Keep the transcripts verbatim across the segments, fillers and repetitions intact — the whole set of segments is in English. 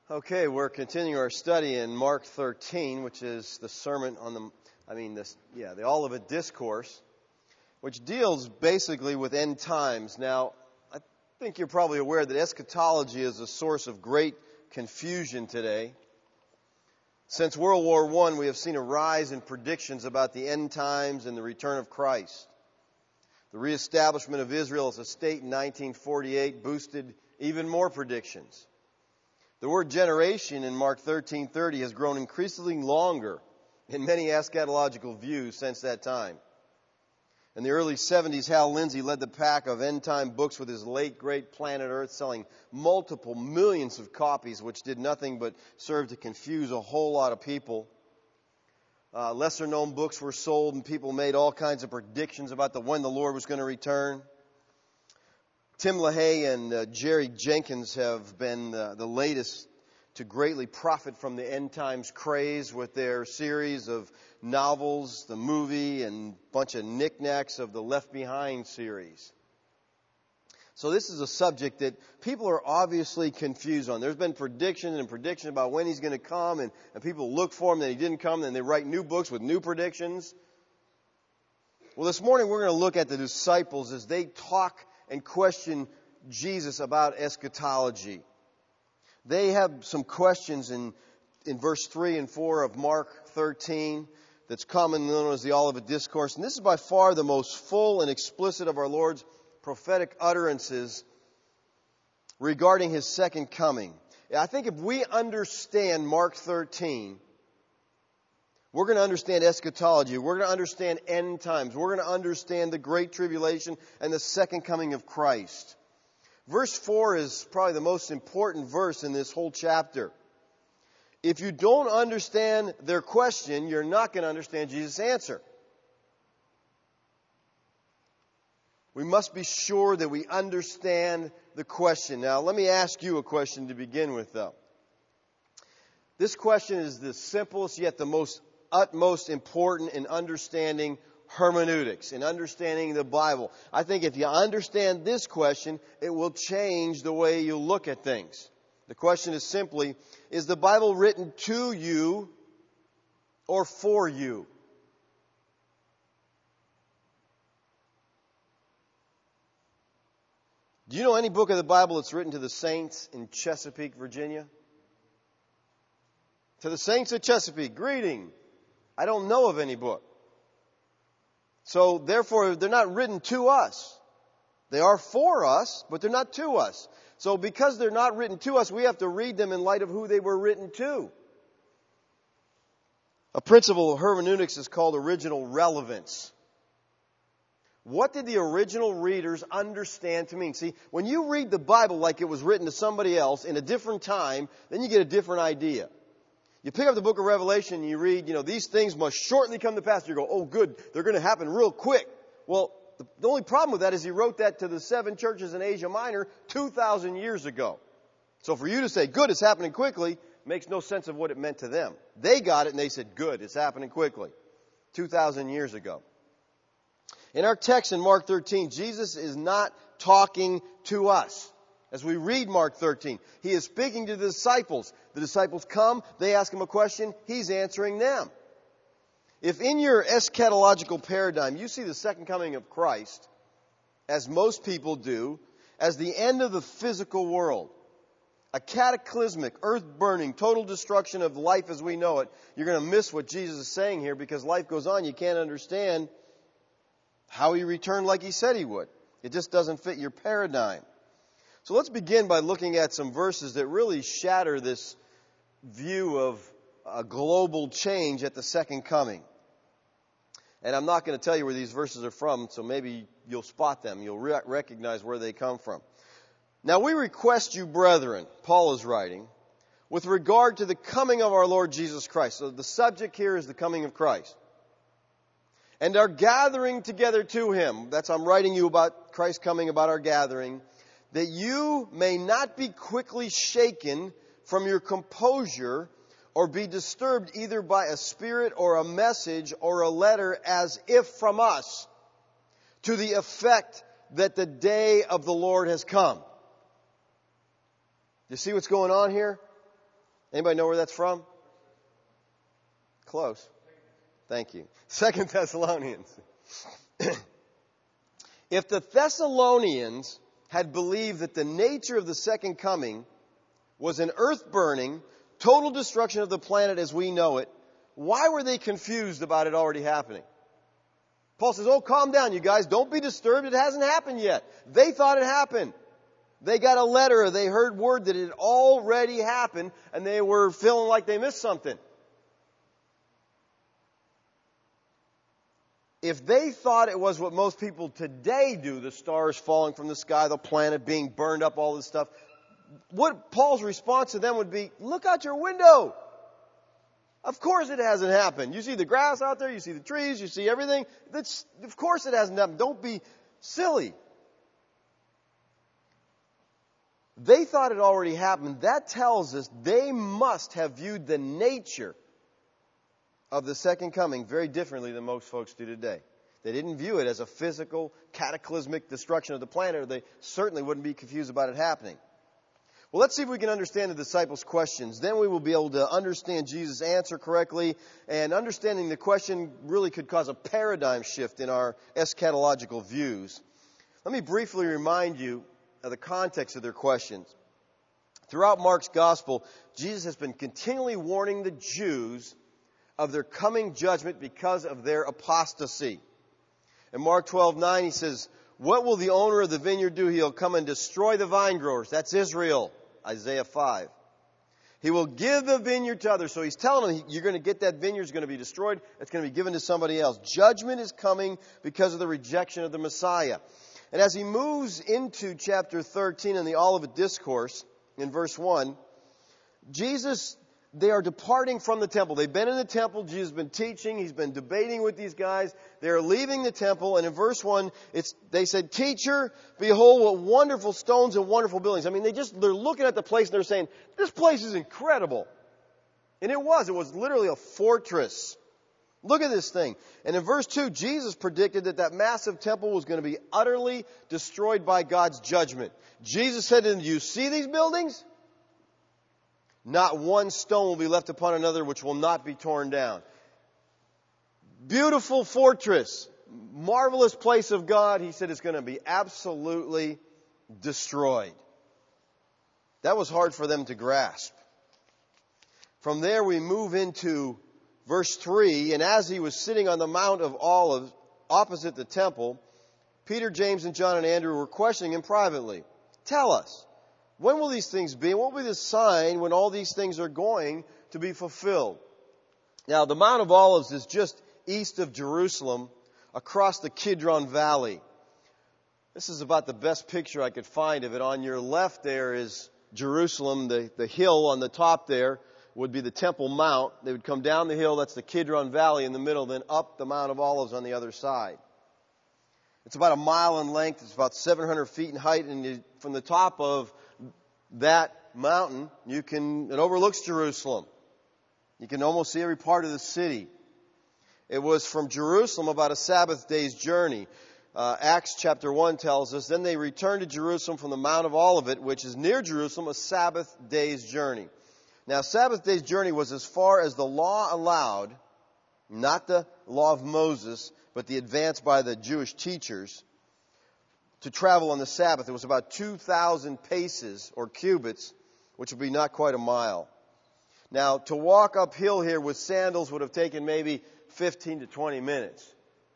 Okay, we're continuing our study in Mark thirteen, which is the sermon on the, I mean, this, yeah, the Olivet Discourse, which deals basically with end times. Now, I think you're probably aware that eschatology is a source of great confusion today. Since World War One, we have seen a rise in predictions about the end times and the return of Christ. The reestablishment of Israel as a state in nineteen forty-eight boosted even more predictions. The word generation in Mark thirteen thirty has grown increasingly longer in many eschatological views since that time. In the early seventies, Hal Lindsey led the pack of end-time books with his late great Planet Earth, selling multiple millions of copies, which did nothing but serve to confuse a whole lot of people. Uh, lesser-known books were sold, and people made all kinds of predictions about the when the Lord was going to return. Tim LaHaye and uh, Jerry Jenkins have been uh, the latest to greatly profit from the end times craze with their series of novels, the movie, and a bunch of knickknacks of the Left Behind series. So this is a subject that people are obviously confused on. There's been prediction and prediction about when he's going to come, and, and people look for him, then he didn't come, then they write new books with new predictions. Well, this morning we're going to look at the disciples as they talk and question Jesus about eschatology. They have some questions in, in verse three and four of Mark thirteen that's commonly known as the Olivet Discourse. And this is by far the most full and explicit of our Lord's prophetic utterances regarding His second coming. I think if we understand Mark thirteen, we're going to understand eschatology. We're going to understand end times. We're going to understand the Great Tribulation and the second coming of Christ. Verse four is probably the most important verse in this whole chapter. If you don't understand their question, you're not going to understand Jesus' answer. We must be sure that we understand the question. Now, let me ask you a question to begin with, though. This question is the simplest yet the most utmost important in understanding hermeneutics, in understanding the Bible. I think if you understand this question, it will change the way you look at things. The question is simply, is the Bible written to you or for you? Do you know any book of the Bible that's written to the saints in Chesapeake, Virginia? To the saints of Chesapeake, greeting. I don't know of any book. So, therefore, they're not written to us. They are for us, but they're not to us. So, because they're not written to us, we have to read them in light of who they were written to. A principle of hermeneutics is called original relevance. What did the original readers understand to mean? See, when you read the Bible like it was written to somebody else in a different time, then you get a different idea. You pick up the book of Revelation and you read, you know, these things must shortly come to pass. You go, oh, good, they're going to happen real quick. Well, the, the only problem with that is he wrote that to the seven churches in Asia Minor two thousand years ago. So for you to say, good, it's happening quickly, makes no sense of what it meant to them. They got it and they said, good, it's happening quickly. two thousand years ago. In our text in Mark thirteen, Jesus is not talking to us. As we read Mark thirteen, He is speaking to the disciples. The disciples come, they ask Him a question, He's answering them. If in your eschatological paradigm you see the second coming of Christ, as most people do, as the end of the physical world, a cataclysmic, earth-burning, total destruction of life as we know it, you're going to miss what Jesus is saying here because life goes on. You can't understand how He returned like He said He would. It just doesn't fit your paradigm. So let's begin by looking at some verses that really shatter this view of a global change at the second coming. And I'm not going to tell you where these verses are from, so maybe you'll spot them. You'll re- recognize where they come from. Now we request you, brethren, Paul is writing, with regard to the coming of our Lord Jesus Christ. So the subject here is the coming of Christ. And our gathering together to Him. That's, I'm writing you about Christ coming, about our gathering. That you may not be quickly shaken from your composure or be disturbed either by a spirit or a message or a letter as if from us, to the effect that the day of the Lord has come. You see what's going on here? Anybody know where that's from? Close. Thank you. Second Thessalonians. If the Thessalonians had believed that the nature of the second coming was an earth-burning, total destruction of the planet as we know it, why were they confused about it already happening? Paul says, oh, calm down, you guys. Don't be disturbed. It hasn't happened yet. They thought it happened. They got a letter. They heard word that it had already happened, and they were feeling like they missed something. If they thought it was what most people today do, the stars falling from the sky, the planet being burned up, all this stuff, what Paul's response to them would be, look out your window. Of course it hasn't happened. You see the grass out there, you see the trees, you see everything. That's, of course it hasn't happened. Don't be silly. They thought it already happened. That tells us they must have viewed the nature of the second coming very differently than most folks do today. They didn't view it as a physical, cataclysmic destruction of the planet, or they certainly wouldn't be confused about it happening. Well, let's see if we can understand the disciples' questions. Then we will be able to understand Jesus' answer correctly, and understanding the question really could cause a paradigm shift in our eschatological views. Let me briefly remind you of the context of their questions. Throughout Mark's gospel, Jesus has been continually warning the Jews of their coming judgment because of their apostasy. In Mark twelve nine, he says, what will the owner of the vineyard do? He'll come and destroy the vine growers. That's Israel. Isaiah five. He will give the vineyard to others. So he's telling them, you're going to get that vineyard, it's going to be destroyed. It's going to be given to somebody else. Judgment is coming because of the rejection of the Messiah. And as he moves into chapter thirteen in the Olivet Discourse, in verse one, Jesus, they are departing from the temple. They've been in the temple. Jesus has been teaching. He's been debating with these guys. They're leaving the temple. And in verse one, it's, they said, Teacher, behold what wonderful stones and wonderful buildings. I mean, they just, they're looking at the place and they're saying, this place is incredible. And it was. It was literally a fortress. Look at this thing. And in verse two, Jesus predicted that that massive temple was going to be utterly destroyed by God's judgment. Jesus said to them, you see these buildings? Not one stone will be left upon another which will not be torn down. Beautiful fortress, marvelous place of God. He said it's going to be absolutely destroyed. That was hard for them to grasp. From there we move into verse three. And as he was sitting on the Mount of Olives opposite the temple, Peter, James, and John and Andrew were questioning him privately. Tell us, when will these things be? And what will be the sign when all these things are going to be fulfilled? Now, the Mount of Olives is just east of Jerusalem, across the Kidron Valley. This is about the best picture I could find of it. On your left there is Jerusalem. The, the hill on the top there would be the Temple Mount. They would come down the hill. That's the Kidron Valley in the middle, then up the Mount of Olives on the other side. It's about a mile in length. It's about seven hundred feet in height. And you, from the top of that mountain, you can, it overlooks Jerusalem. You can almost see every part of the city. It was from Jerusalem about a Sabbath day's journey. Uh, Acts chapter one tells us, then they returned to Jerusalem from the Mount of Olivet, which is near Jerusalem, a Sabbath day's journey. Now, Sabbath day's journey was as far as the law allowed, not the law of Moses, but the advance by the Jewish teachers, to travel on the Sabbath. It was about two thousand paces or cubits, which would be not quite a mile. Now, to walk uphill here with sandals would have taken maybe fifteen to twenty minutes.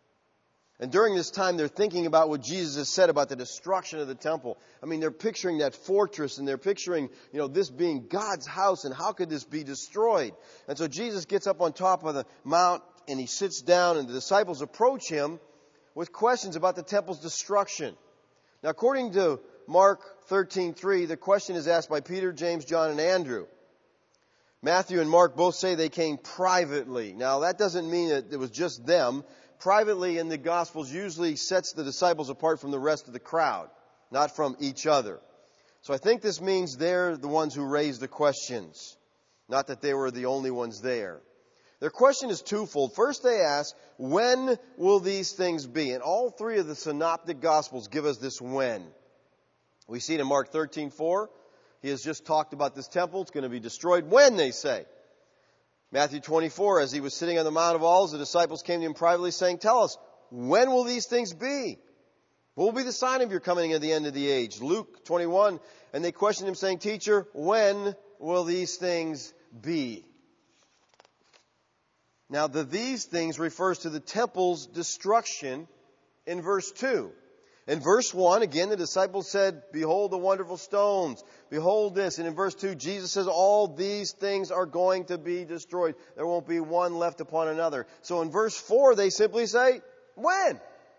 And during this time, they're thinking about what Jesus has said about the destruction of the temple. I mean, they're picturing that fortress, and they're picturing, you know, this being God's house, and how could this be destroyed? And so Jesus gets up on top of the mount, and he sits down, and the disciples approach him with questions about the temple's destruction. Now, according to Mark thirteen three, the question is asked by Peter, James, John, and Andrew. Matthew and Mark both say they came privately. Now, that doesn't mean that it was just them. Privately in the Gospels usually sets the disciples apart from the rest of the crowd, not from each other. So I think this means they're the ones who raised the questions, not that they were the only ones there. Their question is twofold. First, they ask, when will these things be? And all three of the synoptic Gospels give us this when. We see it in Mark thirteen four. He has just talked about this temple. It's going to be destroyed when, they say. Matthew twenty-four, as he was sitting on the Mount of Olives, the disciples came to him privately saying, tell us, when will these things be? What will be the sign of your coming at the end of the age? Luke twenty-one, and they questioned him saying, Teacher, when will these things be? Now, the these things refers to the temple's destruction in verse two. In verse one, again, the disciples said, behold the wonderful stones. Behold this. And in verse two, Jesus says, all these things are going to be destroyed. There won't be one left upon another. So in verse four, they simply say, when?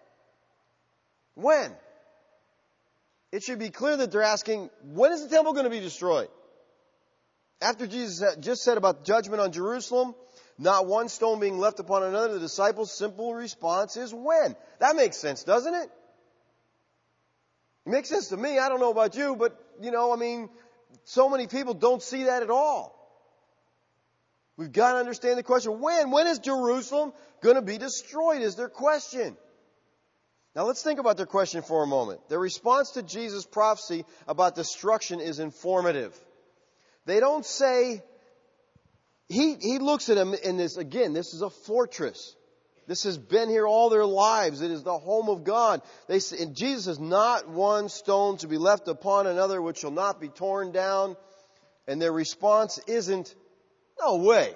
When? It should be clear that they're asking, when is the temple going to be destroyed? After Jesus just said about judgment on Jerusalem, not one stone being left upon another, the disciples' simple response is when? That makes sense, doesn't it? It makes sense to me. I don't know about you, but, you know, I mean, so many people don't see that at all. We've got to understand the question, when? When is Jerusalem going to be destroyed is their question. Now let's think about their question for a moment. Their response to Jesus' prophecy about destruction is informative. They don't say, he, he looks at them in this, again, this is a fortress. This has been here all their lives. It is the home of God. They say, and Jesus says, not one stone to be left upon another which shall not be torn down. And their response isn't, no way.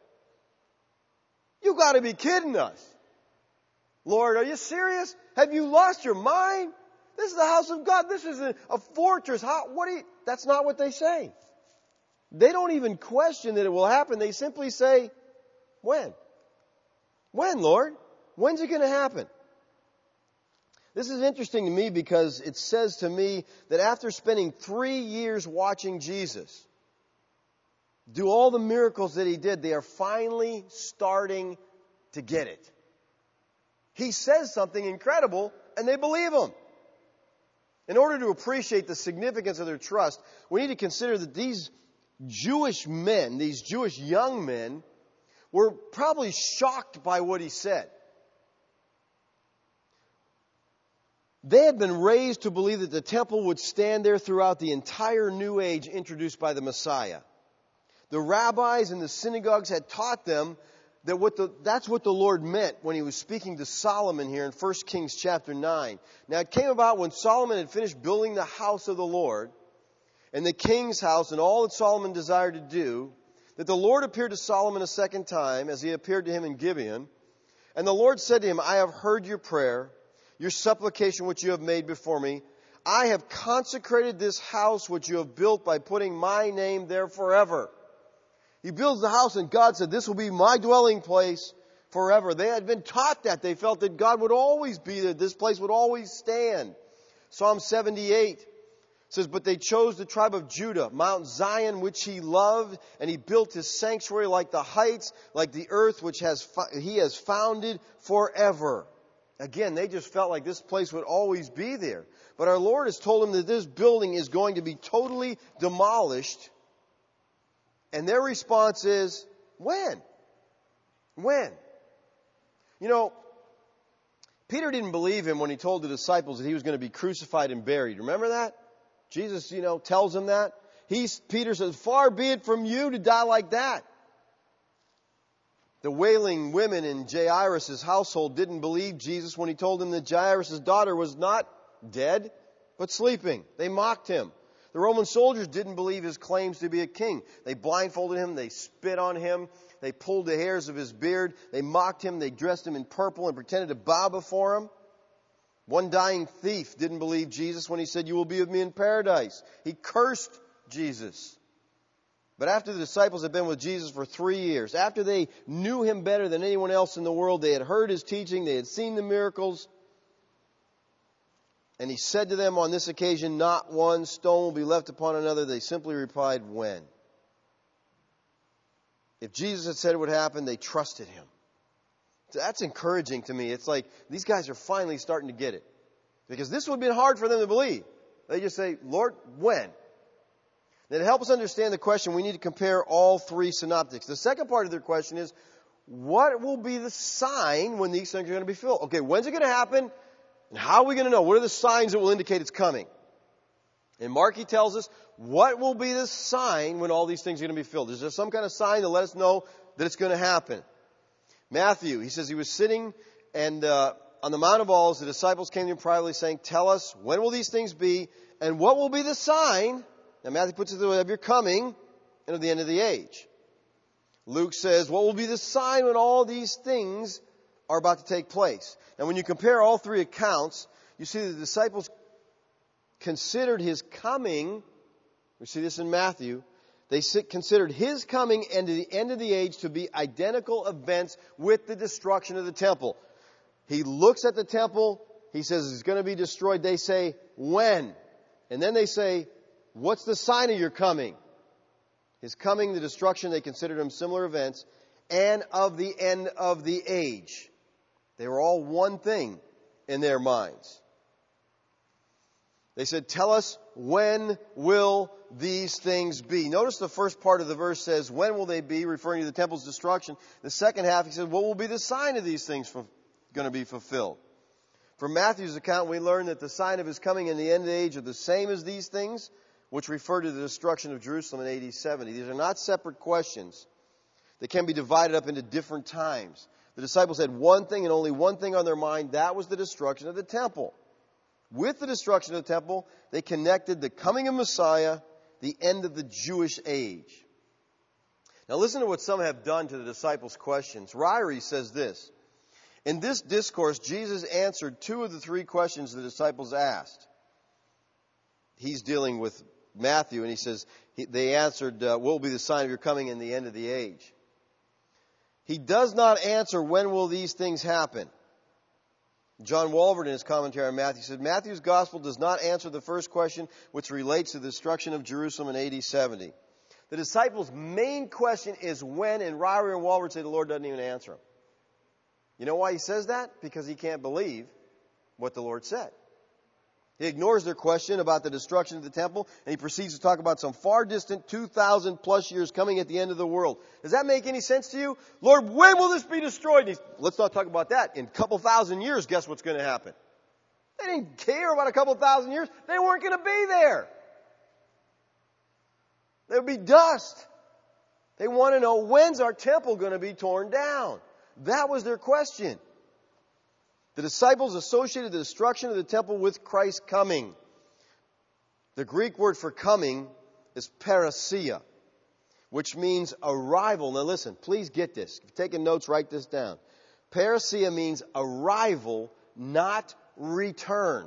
You got to be kidding us. Lord, are you serious? Have you lost your mind? This is the house of God. This is a, a fortress. How, what do you, that's not what they say. They don't even question that it will happen. They simply say, when? When, Lord? When's it going to happen? This is interesting to me because it says to me that after spending three years watching Jesus do all the miracles that he did, they are finally starting to get it. He says something incredible and they believe him. In order to appreciate the significance of their trust, we need to consider that these Jewish men, these Jewish young men, were probably shocked by what he said. They had been raised to believe that the temple would stand there throughout the entire new age introduced by the Messiah. The rabbis in the synagogues had taught them that what the, that's what the Lord meant when he was speaking to Solomon here in First Kings chapter nine. Now it came about when Solomon had finished building the house of the Lord and the king's house and all that Solomon desired to do, that the Lord appeared to Solomon a second time as he appeared to him in Gibeon. And the Lord said to him, I have heard your prayer, your supplication which you have made before me. I have consecrated this house which you have built by putting my name there forever. He builds the house and God said, this will be my dwelling place forever. They had been taught that. They felt that God would always be there. This place would always stand. Psalm seventy-eight says, but they chose the tribe of Judah, Mount Zion, which he loved, and he built his sanctuary like the heights, like the earth which has he has founded forever. Again, they just felt like this place would always be there. But our Lord has told them that this building is going to be totally demolished. And their response is, when? When? You know, Peter didn't believe him when he told the disciples that he was going to be crucified and buried. Remember that? Jesus, you know, tells him that. He's, Peter says, far be it from you to die like that. The wailing women in Jairus' household didn't believe Jesus when he told them that Jairus' daughter was not dead, but sleeping. They mocked him. The Roman soldiers didn't believe his claims to be a king. They blindfolded him. They spit on him. They pulled the hairs of his beard. They mocked him. They dressed him in purple and pretended to bow before him. One dying thief didn't believe Jesus when he said, you will be with me in paradise. He cursed Jesus. But after the disciples had been with Jesus for three years, after they knew him better than anyone else in the world, they had heard his teaching, they had seen the miracles, and he said to them on this occasion, not one stone will be left upon another. They simply replied, when? If Jesus had said it would happen, they trusted him. So that's encouraging to me. It's like these guys are finally starting to get it. Because this would have been hard for them to believe. They just say, Lord, when? Now, to help us understand the question, we need to compare all three synoptics. The second part of their question is, what will be the sign when these things are going to be filled? Okay, when's it going to happen? And how are we going to know? What are the signs that will indicate it's coming? In Mark, he tells us what will be the sign when all these things are going to be filled. Is there some kind of sign to let us know that it's going to happen? Matthew, he says he was sitting and uh, on the Mount of Olives, the disciples came to him privately saying, tell us, when will these things be and what will be the sign? Now Matthew puts it the way of your coming and of the end of the age. Luke says, what will be the sign when all these things are about to take place? Now when you compare all three accounts, you see the disciples considered his coming, we see this in Matthew, they considered his coming and the end of the age to be identical events with the destruction of the temple. He looks at the temple, he says it's going to be destroyed. They say, when? And then they say, what's the sign of your coming? His coming, the destruction, they considered them similar events, and of the end of the age. They were all one thing in their minds. They said, tell us, when will these things be? Notice the first part of the verse says, when will they be, referring to the temple's destruction. The second half, he said, what will be the sign of these things for, going to be fulfilled? From Matthew's account, we learn that the sign of his coming and the end of the age are the same as these things, which refer to the destruction of Jerusalem in A D seventy. These are not separate questions. They can be divided up into different times. The disciples had one thing and only one thing on their mind. That was the destruction of the temple. With the destruction of the temple, they connected the coming of Messiah, the end of the Jewish age. Now listen to what some have done to the disciples' questions. Ryrie says this. In this discourse, Jesus answered two of the three questions the disciples asked. He's dealing with Matthew, and he says, he, they answered, uh, what will be the sign of your coming and the end of the age? He does not answer, when will these things happen? John Walvoord, in his commentary on Matthew, said, Matthew's gospel does not answer the first question, which relates to the destruction of Jerusalem in A D seventy. The disciples' main question is when, and Ryrie and Walvoord say the Lord doesn't even answer them. You know why he says that? Because he can't believe what the Lord said. He ignores their question about the destruction of the temple, and he proceeds to talk about some far distant two thousand plus years coming at the end of the world. Does that make any sense to you? Lord, when will this be destroyed? And let's not talk about that. In a couple thousand years, guess what's going to happen? They didn't care about a couple thousand years. They weren't going to be there. There would be dust. They want to know, when's our temple going to be torn down? That was their question. The disciples associated the destruction of the temple with Christ's coming. The Greek word for coming is parousia, which means arrival. Now listen, please get this. If you're taking notes, write this down. Parousia means arrival, not return.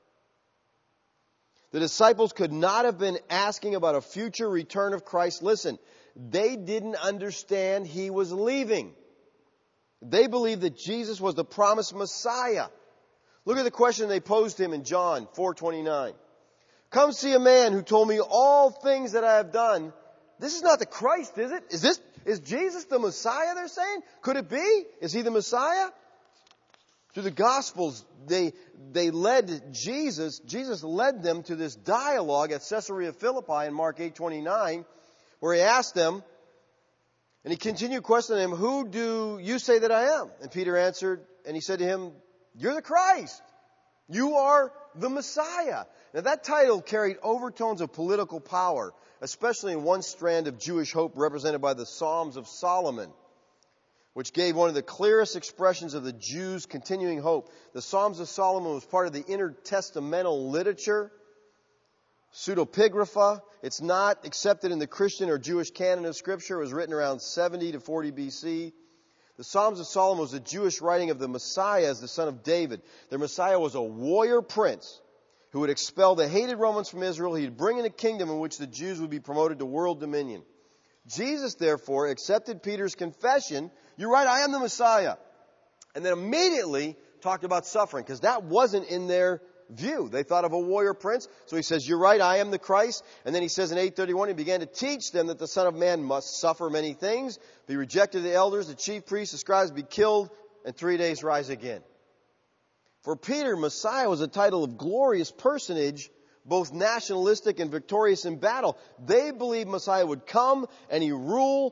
The disciples could not have been asking about a future return of Christ. Listen, they didn't understand he was leaving. They believed that Jesus was the promised Messiah. Look at the question they posed to him in John four twenty-nine. Come see a man who told me all things that I have done. This is not the Christ, is it? Is this, is Jesus the Messiah, they're saying? Could it be? Is he the Messiah? Through the Gospels, they, they led Jesus, Jesus led them to this dialogue at Caesarea Philippi in Mark eight twenty-nine, where he asked them, and he continued questioning him, who do you say that I am? And Peter answered, and he said to him, you're the Christ. You are the Messiah. Now that title carried overtones of political power, especially in one strand of Jewish hope represented by the Psalms of Solomon, which gave one of the clearest expressions of the Jews' continuing hope. The Psalms of Solomon was part of the intertestamental literature, pseudepigrapha. It's not accepted in the Christian or Jewish canon of Scripture. It was written around seventy to forty B C. The Psalms of Solomon was a Jewish writing of the Messiah as the son of David. The Messiah was a warrior prince who would expel the hated Romans from Israel. He'd bring in a kingdom in which the Jews would be promoted to world dominion. Jesus, therefore, accepted Peter's confession, you're right, I am the Messiah. And then immediately talked about suffering, because that wasn't in their view. They thought of a warrior prince. So he says, you're right, I am the Christ. And then he says in eight thirty-one, he began to teach them that the Son of Man must suffer many things, be rejected of the elders, the chief priests, the scribes, be killed, and three days rise again. For Peter, Messiah was a title of glorious personage, both nationalistic and victorious in battle. They believed Messiah would come and he rule.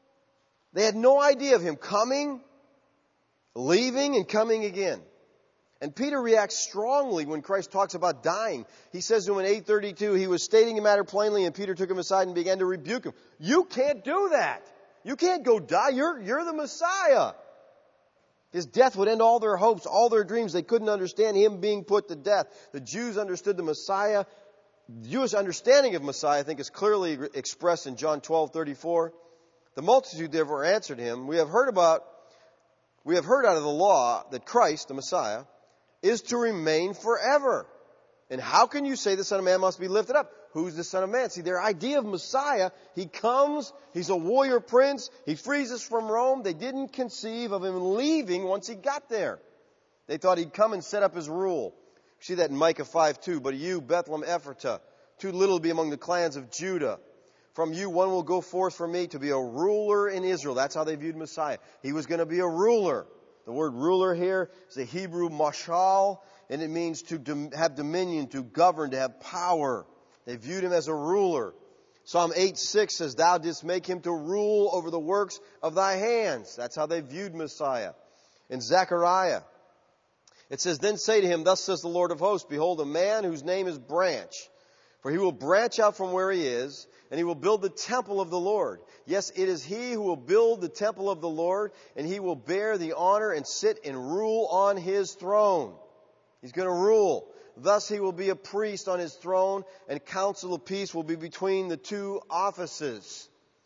They had no idea of him coming, leaving, and coming again. And Peter reacts strongly when Christ talks about dying. He says to him in eight thirty-two, he was stating the matter plainly, and Peter took him aside and began to rebuke him. You can't do that. You can't go die. You're, you're the Messiah. His death would end all their hopes, all their dreams. They couldn't understand him being put to death. The Jews understood the Messiah. The Jewish understanding of Messiah, I think, is clearly expressed in John twelve thirty-four. The multitude therefore answered him, We have heard about, we have heard out of the law that Christ, the Messiah, is to remain forever. And how can you say the Son of Man must be lifted up? Who's the Son of Man? See, their idea of Messiah, he comes, he's a warrior prince, he frees us from Rome. They didn't conceive of him leaving once he got there. They thought he'd come and set up his rule. You see that in Micah five two. But you, Bethlehem Ephratah, too little to be among the clans of Judah. From you one will go forth from me to be a ruler in Israel. That's how they viewed Messiah. He was going to be a ruler. The word ruler here is the Hebrew mashal, and it means to dom- have dominion, to govern, to have power. They viewed him as a ruler. Psalm eight six says, Thou didst make him to rule over the works of thy hands. That's how they viewed Messiah. In Zechariah, it says, Then say to him, Thus says the Lord of hosts, Behold, a man whose name is Branch. For he will branch out from where he is, and he will build the temple of the Lord. Yes, it is he who will build the temple of the Lord, and he will bear the honor and sit and rule on his throne. He's going to rule. Thus he will be a priest on his throne, and counsel of peace will be between the two offices.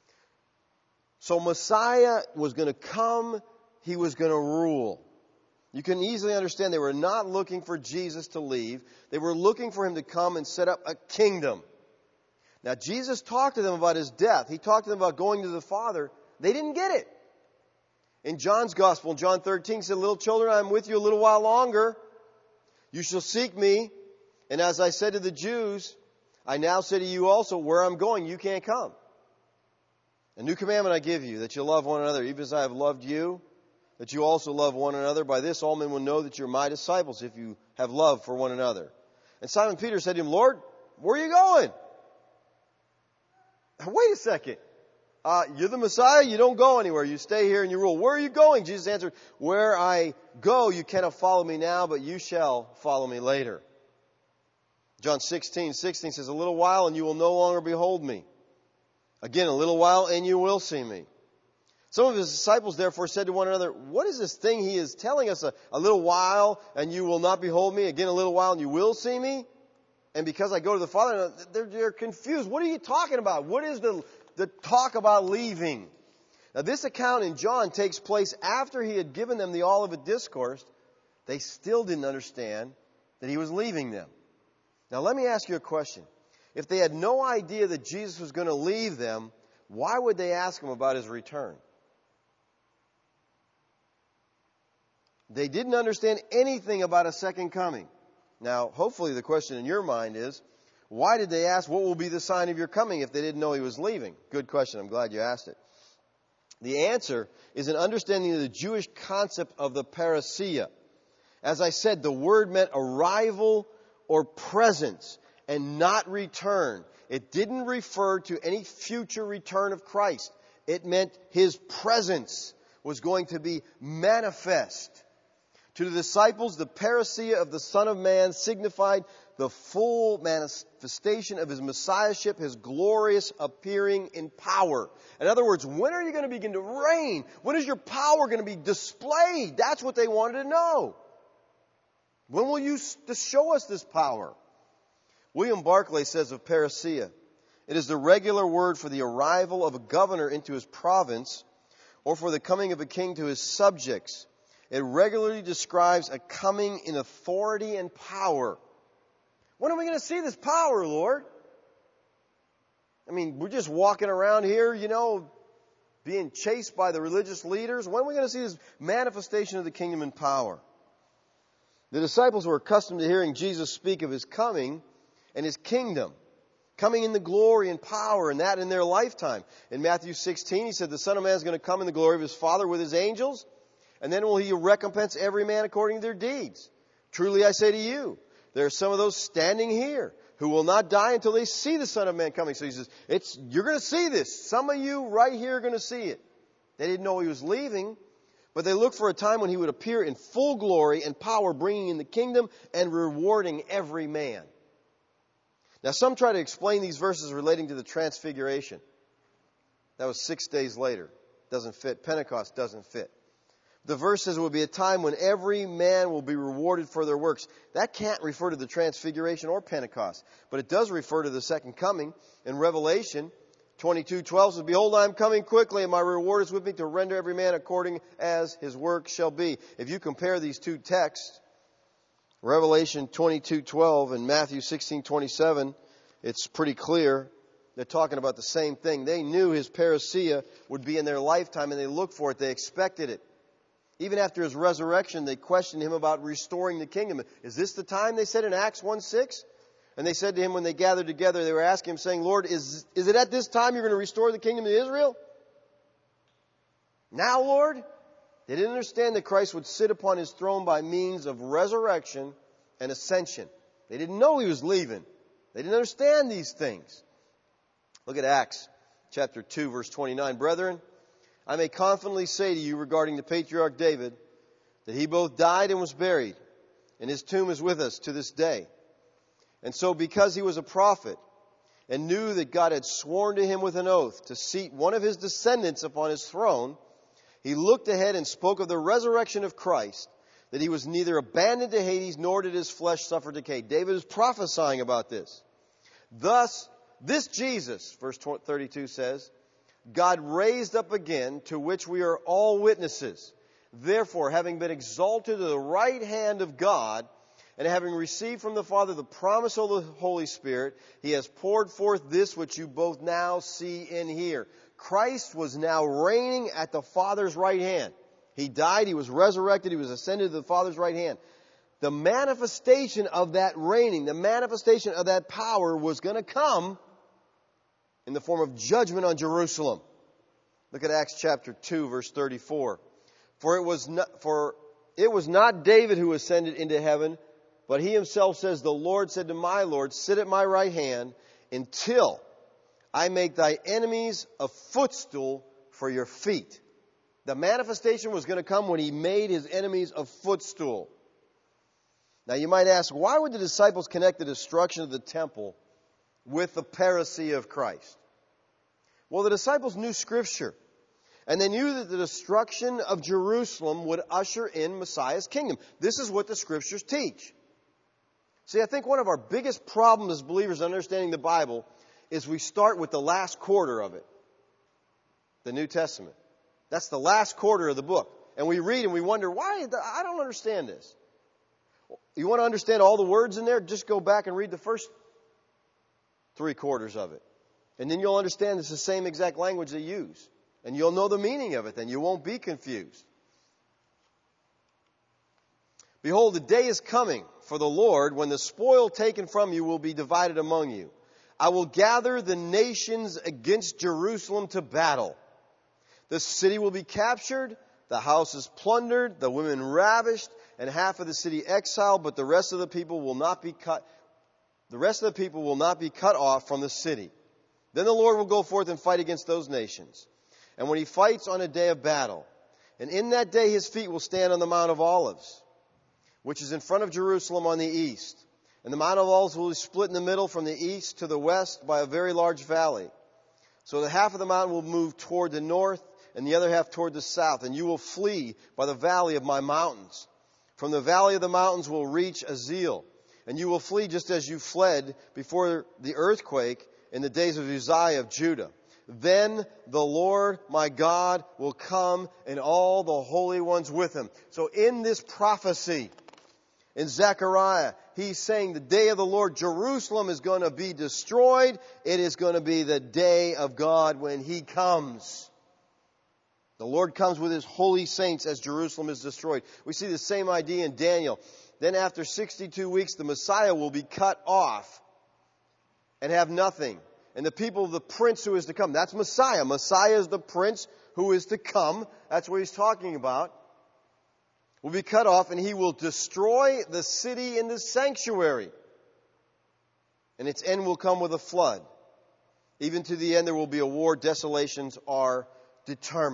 So Messiah was going to come. He was going to rule. You can easily understand they were not looking for Jesus to leave. They were looking for him to come and set up a kingdom. Now, Jesus talked to them about his death. He talked to them about going to the Father. They didn't get it. In John's Gospel, in John thirteen, he said, Little children, I am with you a little while longer. You shall seek me. And as I said to the Jews, I now say to you also, where I'm going, you can't come. A new commandment I give you, that you love one another, even as I have loved you, that you also love one another. By this all men will know that you're my disciples, if you have love for one another. And Simon Peter said to him, Lord, where are you going? Wait a second. Uh, you're the Messiah. You don't go anywhere. You stay here and you rule. Where are you going? Jesus answered, Where I go, you cannot follow me now, but you shall follow me later. John sixteen sixteen says, A little while and you will no longer behold me. Again, a little while and you will see me. Some of his disciples therefore said to one another, What is this thing he is telling us? A, a little while and you will not behold me. Again, a little while and you will see me. And because I go to the Father, they're, they're confused. What are you talking about? What is the, the talk about leaving? Now, this account in John takes place after he had given them the Olivet Discourse. They still didn't understand that he was leaving them. Now, let me ask you a question. If they had no idea that Jesus was going to leave them, why would they ask him about his return? They didn't understand anything about a second coming. Now, hopefully the question in your mind is, why did they ask, what will be the sign of your coming if they didn't know he was leaving? Good question. I'm glad you asked it. The answer is an understanding of the Jewish concept of the parousia. As I said, the word meant arrival or presence and not return. It didn't refer to any future return of Christ. It meant his presence was going to be manifest. To the disciples, the parousia of the Son of Man signified the full manifestation of his messiahship, his glorious appearing in power. In other words, when are you going to begin to reign? When is your power going to be displayed? That's what they wanted to know. When will you show us this power? William Barclay says of parousia, it is the regular word for the arrival of a governor into his province or for the coming of a king to his subjects. It regularly describes a coming in authority and power. When are we going to see this power, Lord? I mean, we're just walking around here, you know, being chased by the religious leaders. When are we going to see this manifestation of the kingdom and power? The disciples were accustomed to hearing Jesus speak of his coming and his kingdom, coming in the glory and power, and that in their lifetime. In Matthew sixteen, he said, the Son of Man is going to come in the glory of his Father with his angels, and then will he recompense every man according to their deeds. Truly I say to you, there are some of those standing here who will not die until they see the Son of Man coming. So he says, it's, you're going to see this. Some of you right here are going to see it. They didn't know he was leaving, But they looked for a time when he would appear in full glory and power, bringing in the kingdom and rewarding every man. Now, some try to explain these verses relating to the transfiguration. That was six days later. Doesn't fit. Pentecost doesn't fit. The verse says it will be a time when every man will be rewarded for their works. That can't refer to the transfiguration or Pentecost, but it does refer to the second coming. In Revelation twenty-two twelve says, "Behold, I am coming quickly, and my reward is with me to render every man according as his work shall be." If you compare these two texts, Revelation twenty-two twelve and Matthew sixteen twenty-seven, it's pretty clear. They're talking about the same thing. They knew his parousia would be in their lifetime, and they looked for it. They expected it. Even after his resurrection, they questioned him about restoring the kingdom. Is this the time, they said in Acts one six? And they said to him when they gathered together, they were asking him, saying, "Lord, is, is it at this time you're going to restore the kingdom to Israel? Now, Lord?" They didn't understand that Christ would sit upon his throne by means of resurrection and ascension. They didn't know he was leaving. They didn't understand these things. Look at Acts chapter two, verse twenty-nine. "Brethren, I may confidently say to you regarding the patriarch David, that he both died and was buried, and his tomb is with us to this day. And so because he was a prophet, and knew that God had sworn to him with an oath to seat one of his descendants upon his throne, he looked ahead and spoke of the resurrection of Christ, that he was neither abandoned to Hades, nor did his flesh suffer decay." David is prophesying about this. "Thus, this Jesus," verse thirty-two says, "God raised up again, to which we are all witnesses. Therefore, having been exalted to the right hand of God, and having received from the Father the promise of the Holy Spirit, he has poured forth this which you both now see and hear." Christ was now reigning at the Father's right hand. He died, he was resurrected, he was ascended to the Father's right hand. The manifestation of that reigning, the manifestation of that power was going to come in the form of judgment on Jerusalem. Look at Acts chapter two, verse thirty-four. For it was not, for it was not David who ascended into heaven, but he himself says, "The Lord said to my Lord, sit at my right hand until I make thy enemies a footstool for your feet." The manifestation was going to come when he made his enemies a footstool. Now you might ask, why would the disciples connect the destruction of the temple with the parousia of Christ? Well, the disciples knew Scripture, and they knew that the destruction of Jerusalem would usher in Messiah's kingdom. This is what the Scriptures teach. See, I think one of our biggest problems as believers understanding the Bible is we start with the last quarter of it, the New Testament. That's the last quarter of the book. And we read and we wonder, why? I don't understand this. You want to understand all the words in there? Just go back and read the first three quarters of it. And then you'll understand it's the same exact language they use. And you'll know the meaning of it then. You won't be confused. "Behold, the day is coming for the Lord when the spoil taken from you will be divided among you. I will gather the nations against Jerusalem to battle. The city will be captured, the houses plundered, the women ravished, and half of the city exiled, but the rest of the people will not be cut. The rest of the people will not be cut off from the city. Then the Lord will go forth and fight against those nations. And when he fights on a day of battle, and in that day his feet will stand on the Mount of Olives, which is in front of Jerusalem on the east. And the Mount of Olives will be split in the middle from the east to the west by a very large valley. So the half of the mountain will move toward the north, and the other half toward the south. And you will flee by the valley of my mountains. From the valley of the mountains will reach Azeel. And you will flee just as you fled before the earthquake in the days of Uzziah of Judah. Then the Lord my God will come, and all the holy ones with him." So in this prophecy, in Zechariah, he's saying the day of the Lord, Jerusalem is going to be destroyed. It is going to be the day of God when he comes. The Lord comes with his holy saints as Jerusalem is destroyed. We see the same idea in Daniel. Then after sixty-two weeks, the Messiah will be cut off and have nothing. And the people of the prince who is to come. That's Messiah. Messiah is the prince who is to come. That's what he's talking about. Will be cut off, and he will destroy the city and the sanctuary. And its end will come with a flood. Even to the end there will be a war. Desolations are determined.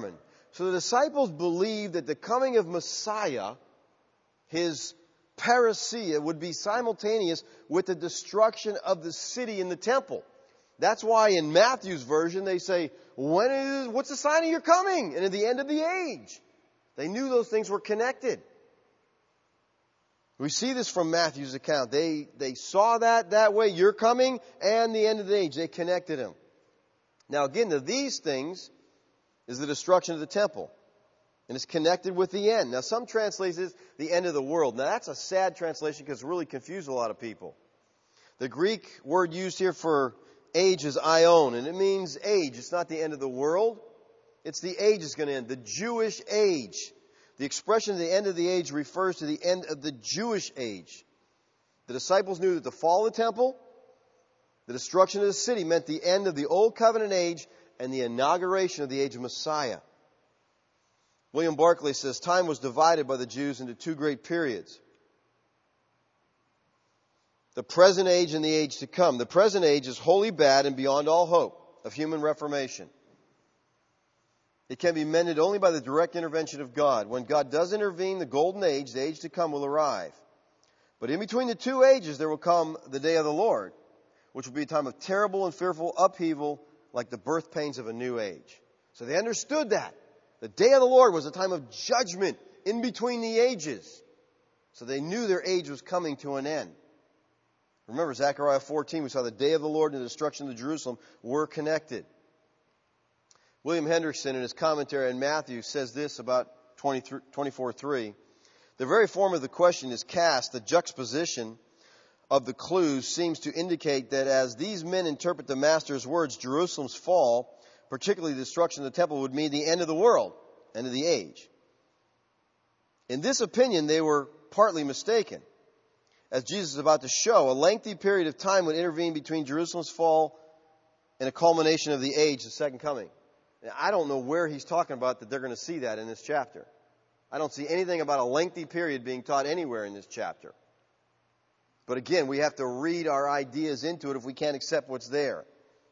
So the disciples believed that the coming of Messiah, his parousia, would be simultaneous with the destruction of the city and the temple. That's why in Matthew's version they say, "When is, what's the sign of your coming? And at the end of the age." They knew those things were connected. We see this from Matthew's account. They, they saw that that way, your coming and the end of the age. They connected them. Now again, to these things is the destruction of the temple. And it's connected with the end. Now some translate this the end of the world. Now that's a sad translation because it really confused a lot of people. The Greek word used here for age is aion, and it means age. It's not the end of the world. It's the age is going to end. The Jewish age. The expression the end of the age refers to the end of the Jewish age. The disciples knew that the fall of the temple, the destruction of the city, meant the end of the Old Covenant age and the inauguration of the age of Messiah. William Barclay says, time was divided by the Jews into two great periods. The present age and the age to come. The present age is wholly bad and beyond all hope of human reformation. It can be mended only by the direct intervention of God. When God does intervene, the golden age, the age to come, will arrive. But in between the two ages, there will come the day of the Lord, which will be a time of terrible and fearful upheaval, like the birth pains of a new age. So they understood that. The day of the Lord was a time of judgment in between the ages. So they knew their age was coming to an end. Remember, Zechariah fourteen, we saw the day of the Lord and the destruction of Jerusalem were connected. William Hendrickson, in his commentary on Matthew, says this about twenty-four three. The very form of the question is cast. The juxtaposition of the clues seems to indicate that as these men interpret the Master's words, Jerusalem's fall, particularly the destruction of the temple, would mean the end of the world, end of the age. In this opinion, they were partly mistaken. As Jesus is about to show, a lengthy period of time would intervene between Jerusalem's fall and a culmination of the age, the second coming. Now, I don't know where he's talking about that they're going to see that in this chapter. I don't see anything about a lengthy period being taught anywhere in this chapter. But again, we have to read our ideas into it if we can't accept what's there.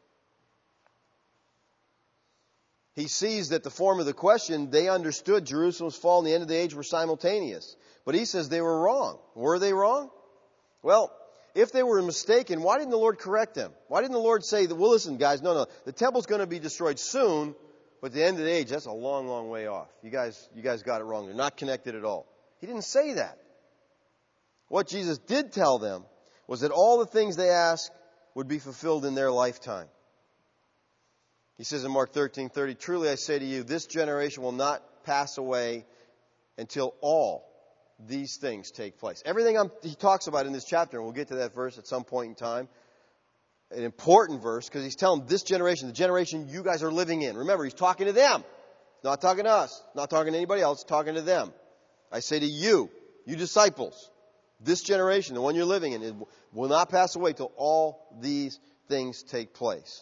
He sees that the form of the question, they understood Jerusalem's fall and the end of the age were simultaneous. But he says they were wrong. Were they wrong? Well, if they were mistaken, why didn't the Lord correct them? Why didn't the Lord say that, well, listen, guys, no, no, the temple's going to be destroyed soon, but the end of the age, that's a long, long way off. You guys, you guys got it wrong. They're not connected at all. He didn't say that. What Jesus did tell them was that all the things they asked would be fulfilled in their lifetime. He says in Mark thirteen thirty, truly I say to you, this generation will not pass away until all these things take place. Everything I'm, he talks about in this chapter, and we'll get to that verse at some point in time, an important verse, because he's telling this generation, the generation you guys are living in. Remember, he's talking to them. He's not talking to us. Not talking to anybody else. He's talking to them. I say to you, you disciples, this generation, the one you're living in, it will not pass away till all these things take place.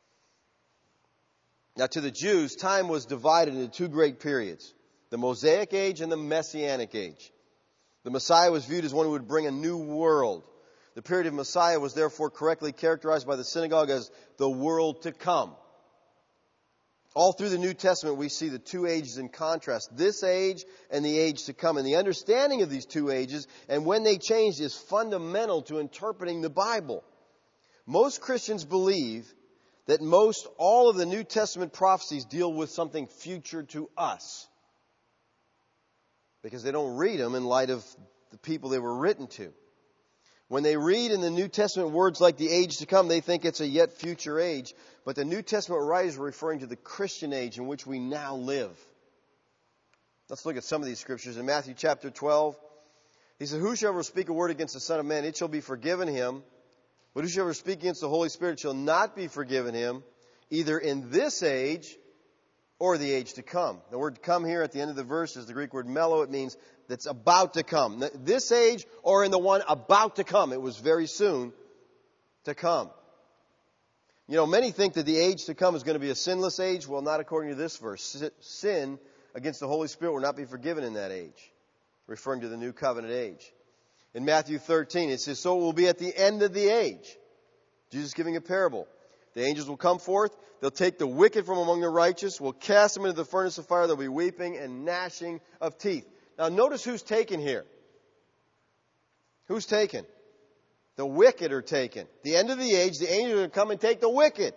Now, to the Jews, time was divided into two great periods, the Mosaic age and the Messianic age. The Messiah was viewed as one who would bring a new world. The period of Messiah was therefore correctly characterized by the synagogue as the world to come. All through the New Testament, we see the two ages in contrast, this age and the age to come. And the understanding of these two ages and when they changed is fundamental to interpreting the Bible. Most Christians believe that most all of the New Testament prophecies deal with something future to us, because they don't read them in light of the people they were written to. When they read in the New Testament words like the age to come, they think it's a yet future age. But the New Testament writers are referring to the Christian age in which we now live. Let's look at some of these scriptures. In Matthew chapter twelve, he said, whosoever speak a word against the Son of Man, it shall be forgiven him. But whosoever speak against the Holy Spirit shall not be forgiven him, either in this age or the age to come. The word come here at the end of the verse is the Greek word melo. It means that's about to come. This age or in the one about to come. It was very soon to come. You know, many think that the age to come is going to be a sinless age. Well, not according to this verse. Sin against the Holy Spirit will not be forgiven in that age, referring to the new covenant age. In Matthew thirteen, it says, so it will be at the end of the age. Jesus giving a parable. The angels will come forth. They'll take the wicked from among the righteous. We'll cast them into the furnace of fire. There'll be weeping and gnashing of teeth. Now notice who's taken here. Who's taken? The wicked are taken. The end of the age, the angels are going to come and take the wicked.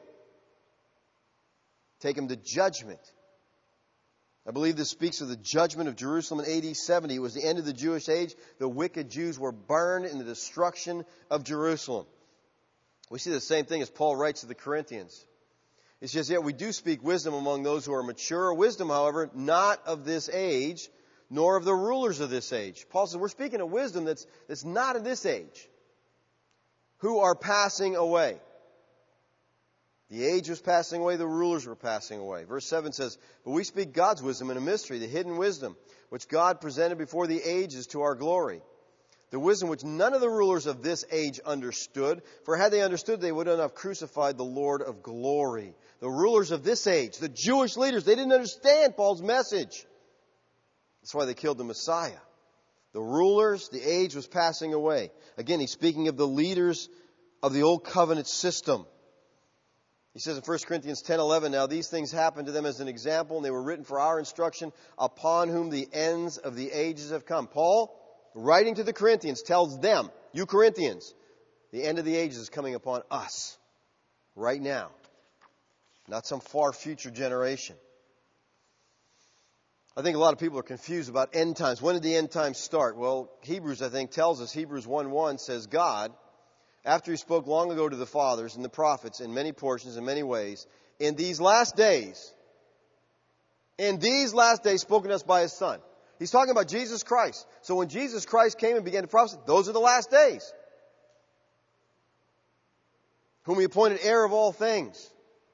Take them to judgment. I believe this speaks of the judgment of Jerusalem in A D seventy. It was the end of the Jewish age. The wicked Jews were burned in the destruction of Jerusalem. We see the same thing as Paul writes to the Corinthians. He says, yet we do speak wisdom among those who are mature. Wisdom, however, not of this age, nor of the rulers of this age. Paul says, we're speaking of wisdom that's, that's not of this age, who are passing away. The age was passing away, the rulers were passing away. Verse seven says, but we speak God's wisdom in a mystery, the hidden wisdom, which God presented before the ages to our glory. The wisdom which none of the rulers of this age understood, for had they understood, they would not have crucified the Lord of glory. The rulers of this age, the Jewish leaders, they didn't understand Paul's message. That's why they killed the Messiah. The rulers, the age was passing away. Again, he's speaking of the leaders of the old covenant system. He says in First Corinthians ten eleven, now these things happened to them as an example, and they were written for our instruction, upon whom the ends of the ages have come. Paul, writing to the Corinthians, tells them, you Corinthians, the end of the ages is coming upon us right now, not some far future generation. I think a lot of people are confused about end times. When did the end times start? Well, Hebrews, I think, tells us, Hebrews one one says, God, after he spoke long ago to the fathers and the prophets in many portions, in many ways, in these last days, in these last days spoken to us by his Son. He's talking about Jesus Christ. So when Jesus Christ came and began to prophesy, those are the last days. Whom he appointed heir of all things.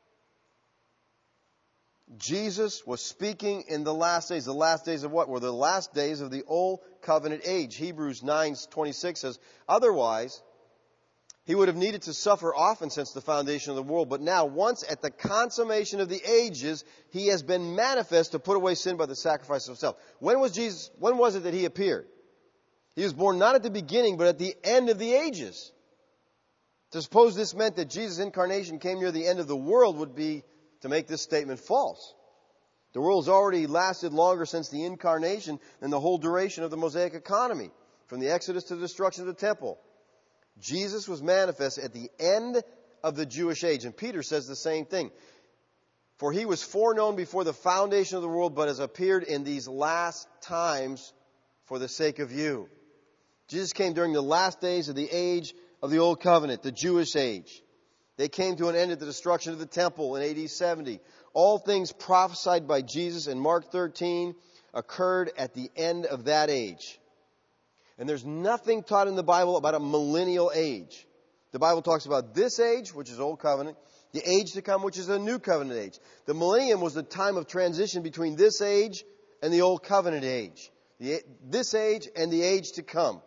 Jesus was speaking in the last days. The last days of what? Were the last days of the old covenant age. Hebrews nine twenty-six says, otherwise, he would have needed to suffer often since the foundation of the world. But now, once at the consummation of the ages, he has been manifest to put away sin by the sacrifice of himself. When was Jesus, when was it that he appeared? He was born not at the beginning, but at the end of the ages. To suppose this meant that Jesus' incarnation came near the end of the world would be to make this statement false. The world has already lasted longer since the incarnation than the whole duration of the Mosaic economy, from the Exodus to the destruction of the temple. Jesus was manifest at the end of the Jewish age. And Peter says the same thing. For he was foreknown before the foundation of the world, but has appeared in these last times for the sake of you. Jesus came during the last days of the age of the Old Covenant, the Jewish age. They came to an end at the destruction of the temple in A D seventy. All things prophesied by Jesus in Mark thirteen occurred at the end of that age. And there's nothing taught in the Bible about a millennial age. The Bible talks about this age, which is Old Covenant, the age to come, which is the New Covenant age. The millennium was the time of transition between this age and the Old Covenant age. The, this age and the age to come.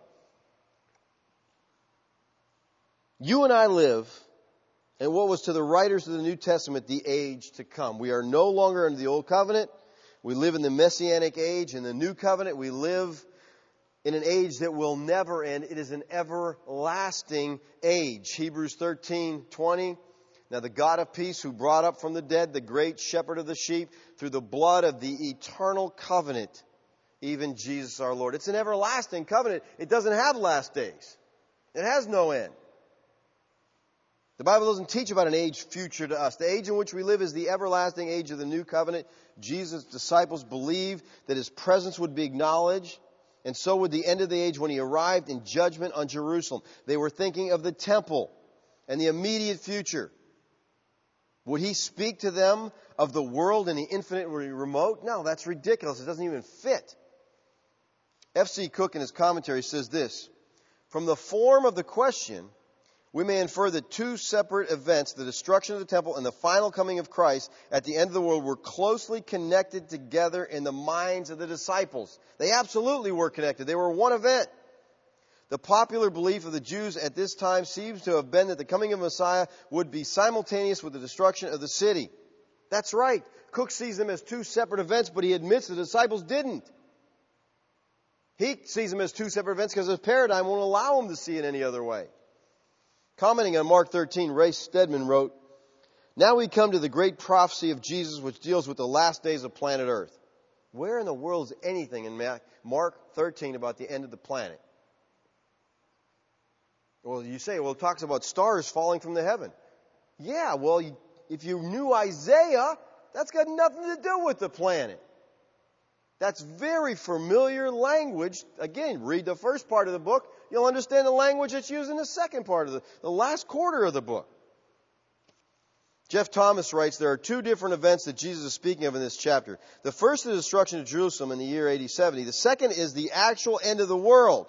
You and I live in what was to the writers of the New Testament the age to come. We are no longer under the Old Covenant. We live in the Messianic age. In the New Covenant, we live in an age that will never end. It is an everlasting age. Hebrews thirteen twenty. Now the God of peace, who brought up from the dead the great shepherd of the sheep through the blood of the eternal covenant, even Jesus our Lord. It's an everlasting covenant. It doesn't have last days. It has no end. The Bible doesn't teach about an age future to us. The age in which we live is the everlasting age of the new covenant. Jesus' disciples believed that his presence would be acknowledged. And so would the end of the age when he arrived in judgment on Jerusalem. They were thinking of the temple and the immediate future. Would he speak to them of the world and the infinite remote? No, that's ridiculous. It doesn't even fit. F C Cook in his commentary says this. From the form of the question, we may infer that two separate events, the destruction of the temple and the final coming of Christ at the end of the world, were closely connected together in the minds of the disciples. They absolutely were connected. They were one event. The popular belief of the Jews at this time seems to have been that the coming of Messiah would be simultaneous with the destruction of the city. That's right. Cook sees them as two separate events, but he admits the disciples didn't. He sees them as two separate events because his paradigm won't allow him to see it any other way. Commenting on Mark thirteen, Ray Stedman wrote, Now we come to the great prophecy of Jesus, which deals with the last days of planet Earth. Where in the world is anything in Mark thirteen about the end of the planet? Well, you say, well, it talks about stars falling from the heaven. Yeah, well, if you knew Isaiah, that's got nothing to do with the planet. That's very familiar language. Again, read the first part of the book. You'll understand the language that's used in the second part of the, the last quarter of the book. Jeff Thomas writes, there are two different events that Jesus is speaking of in this chapter. The first is the destruction of Jerusalem in the year A D seventy. The second is the actual end of the world.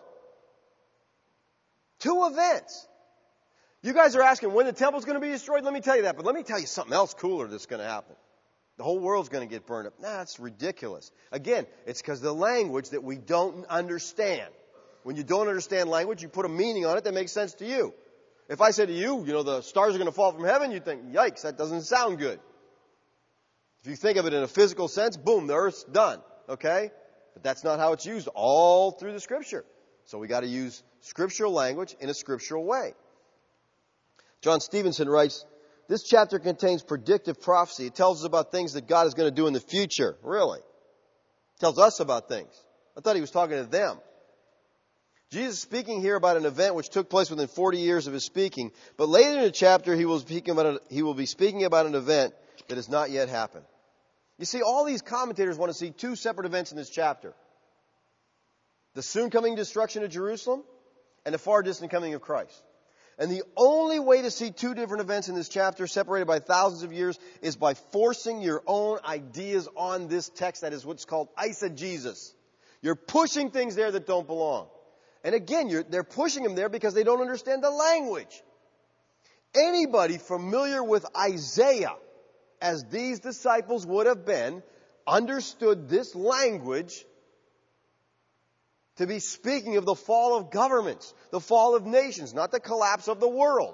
Two events. You guys are asking when the temple's going to be destroyed. Let me tell you that. But let me tell you something else cooler that's going to happen. The whole world's going to get burned up. Nah, that's ridiculous. Again, it's because of the language that we don't understand. When you don't understand language, you put a meaning on it that makes sense to you. If I said to you, you know, the stars are going to fall from heaven, you'd think, yikes, that doesn't sound good. If you think of it in a physical sense, boom, the earth's done. Okay? But that's not how it's used all through the Scripture. So we got to use scriptural language in a scriptural way. John Stevenson writes, this chapter contains predictive prophecy. It tells us about things that God is going to do in the future. Really? It tells us about things. I thought he was talking to them. Jesus is speaking here about an event which took place within forty years of his speaking. But later in the chapter, he will, speaking about a, he will be speaking about an event that has not yet happened. You see, all these commentators want to see two separate events in this chapter. The soon coming destruction of Jerusalem and the far distant coming of Christ. And the only way to see two different events in this chapter, separated by thousands of years, is by forcing your own ideas on this text. That is what's called eisegesis. You're pushing things there that don't belong. And again, you're, they're pushing them there because they don't understand the language. Anybody familiar with Isaiah, as these disciples would have been, understood this language to be speaking of the fall of governments, the fall of nations, not the collapse of the world.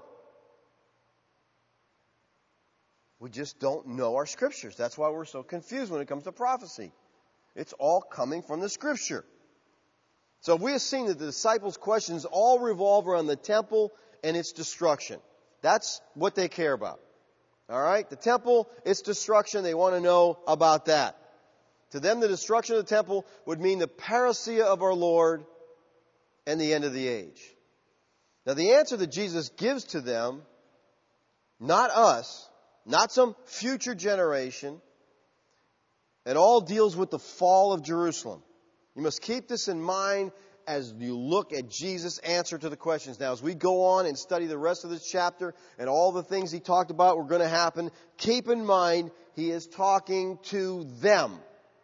We just don't know our scriptures. That's why we're so confused when it comes to prophecy. It's all coming from the scripture. So we have seen that the disciples' questions all revolve around the temple and its destruction. That's what they care about. All right? The temple, its destruction, they want to know about that. To them, the destruction of the temple would mean the parousia of our Lord and the end of the age. Now, the answer that Jesus gives to them, not us, not some future generation, it all deals with the fall of Jerusalem. You must keep this in mind as you look at Jesus' answer to the questions. Now, as we go on and study the rest of this chapter and all the things he talked about were going to happen, keep in mind he is talking to them.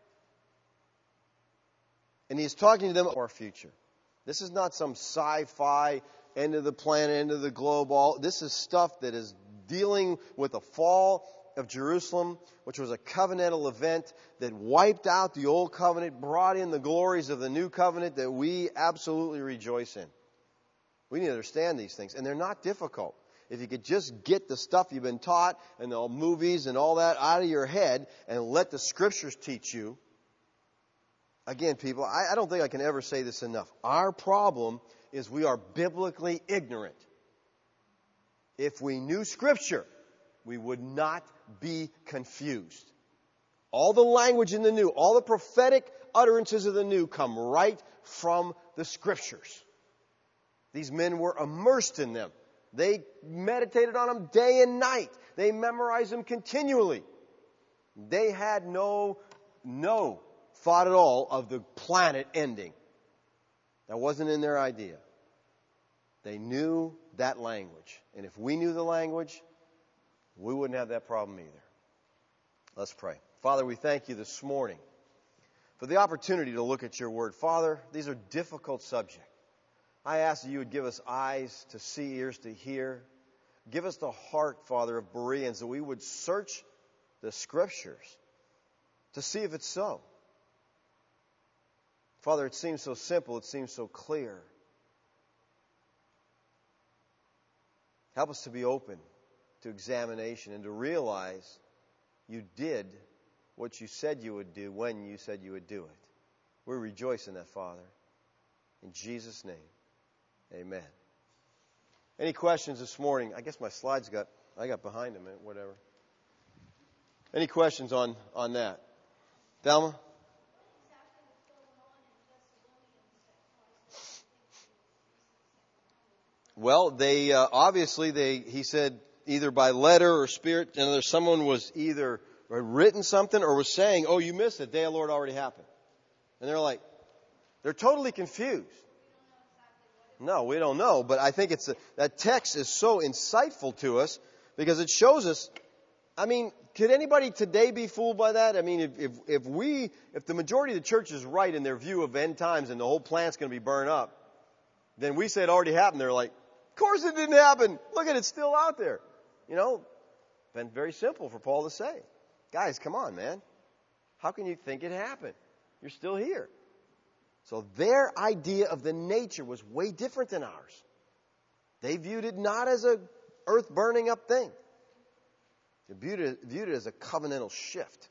And he is talking to them about our future. This is not some sci-fi end of the planet, end of the globe. All this is stuff that is dealing with the fall of Jerusalem, which was a covenantal event that wiped out the old covenant, brought in the glories of the new covenant that we absolutely rejoice in. We need to understand these things, and they're not difficult. If you could just get the stuff you've been taught and the movies and all that out of your head and let the scriptures teach you. Again, people, I, I don't think I can ever say this enough. Our problem is we are biblically ignorant. If we knew Scripture, we would not be confused. All the language in the New, all the prophetic utterances of the New come right from the Scriptures. These men were immersed in them. They meditated on them day and night. They memorized them continually. They had no, no thought at all of the planet ending. That wasn't in their idea. They knew that language. And if we knew the language, we wouldn't have that problem either. Let's pray. Father, we thank you this morning for the opportunity to look at your word. Father, these are difficult subjects. I ask that you would give us eyes to see, ears to hear. Give us the heart, Father, of Bereans, that we would search the scriptures to see if it's so. Father, it seems so simple. It seems so clear. Help us to be open to examination and to realize you did what you said you would do when you said you would do it. We rejoice in that, Father. In Jesus' name, amen. Any questions this morning? I guess my slides got, I got behind them, whatever. Any questions on, on that? Thelma? Well, they uh, obviously they he said either by letter or spirit, and there's someone was either written something or was saying, "Oh, you missed it. The day of the Lord already happened," and they're like, they're totally confused. No, we don't know, but I think it's a, that text is so insightful to us because it shows us. I mean, could anybody today be fooled by that? I mean, if if, if we if the majority of the church is right in their view of end times and the whole planet's going to be burned up, then we say it already happened. They're like, of course it didn't happen. Look at it, it's still out there. You know, been very simple for Paul to say. Guys, come on, man. How can you think it happened? You're still here. So their idea of the nature was way different than ours. They viewed it not as a earth burning up thing. They viewed it, viewed it as a covenantal shift.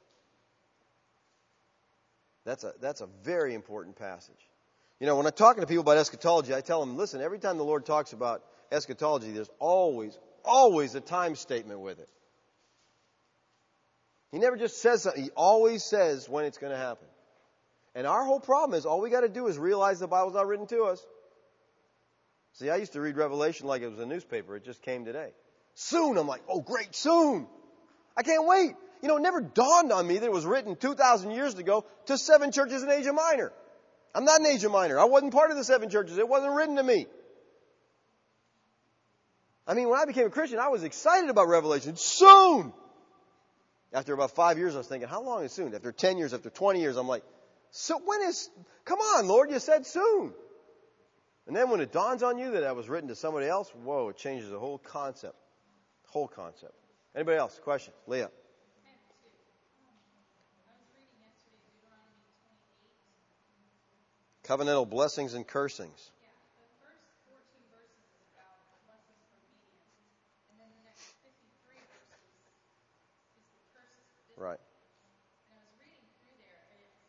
That's a, that's a very important passage. You know, when I'm talking to people about eschatology, I tell them, listen, every time the Lord talks about eschatology, there's always, always a time statement with it. He never just says something. He always says when it's going to happen. And our whole problem is all we got to do is realize the Bible's not written to us. See, I used to read Revelation like it was a newspaper. It just came today. Soon. I'm like, oh, great, soon. I can't wait. You know, it never dawned on me that it was written two thousand years ago to seven churches in Asia Minor. I'm not in Asia Minor. I wasn't part of the seven churches. It wasn't written to me. I mean, when I became a Christian, I was excited about Revelation. Soon! After about five years, I was thinking, how long is soon? After ten years, after twenty years, I'm like, so when is, come on, Lord, you said soon. And then when it dawns on you that that was written to somebody else, whoa, it changes the whole concept. Whole concept. Anybody else? Question? Leah. Covenantal blessings and cursings. Yeah, the first fourteen verses is about blessings for obedience, and then the next fifty-three verses is the curses for Israel. Right. And I was reading through there, and it's